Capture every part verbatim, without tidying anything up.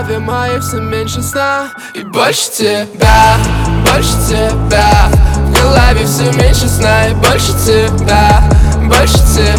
голове моей все меньше сна. И больше тебя, больше тебя. В голове все меньше сна. И больше тебя, больше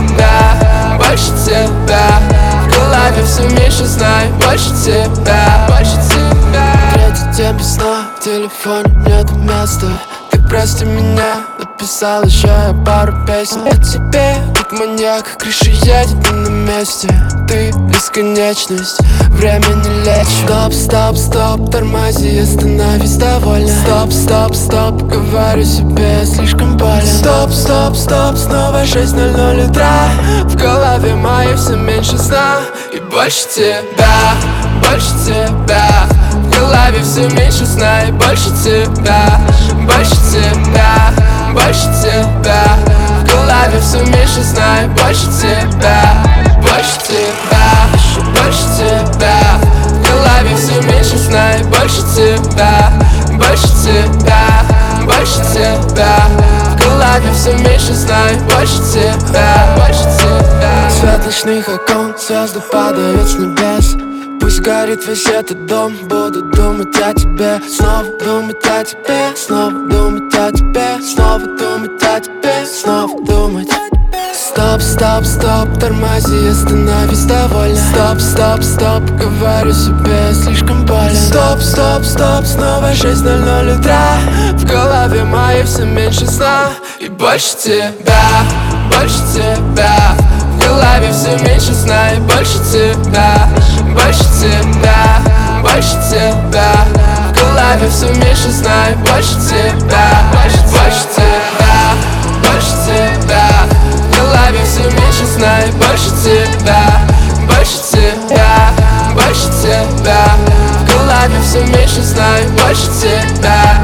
тебя, больше тебя. В голове все меньше сна. И больше тебя, больше тебя. Третий день без сна, в телефоне нет места. Ты прости меня, написал еще я пару песен о тебе. Как маньяк, крыша едет не на месте. Ты бесконечность, время не лечит. Стоп, стоп, стоп, тормози, остановись довольно. Стоп, стоп, стоп, говорю себе, слишком больно. Стоп, стоп, стоп, снова шесть ноль ноль утра. В голове моей все меньше сна. И больше тебя, больше тебя. В голове все меньше сна. И больше тебя, больше тебя, больше тебя. В голове все меньше сна. И больше тебя, больше тебя, больше тебя. В голове все меньше сна. И больше тебя, больше тебя, больше тебя. В голове все меньше сна. И больше тебя, больше тебя. Свет ночных окон, звезды падают с небес. Пусть горит весь этот дом, буду думать о тебе. Снова думать о тебе, снова думать о тебе. Снова думать о тебе, снова думать. Стоп, стоп, стоп, тормози, остановись довольно. Стоп, стоп, стоп, говорю себе, слишком больно. Стоп, стоп, стоп, снова шесть ноль ноль утра. В голове моей все меньше сна. И больше тебя, больше тебя. В голове все меньше сна. И больше тебя, больше тебя, больше тебя. В голове все меньше сна. И больше тебя, больше, больше тебя, больше тебя. В голове все меньше сна. И больше тебя, больше тебя, больше тебя. В голове все меньше сна. И больше тебя.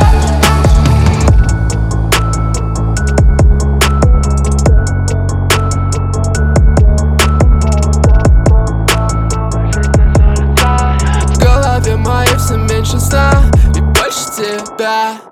В голове моей все меньше сна. И больше тебя.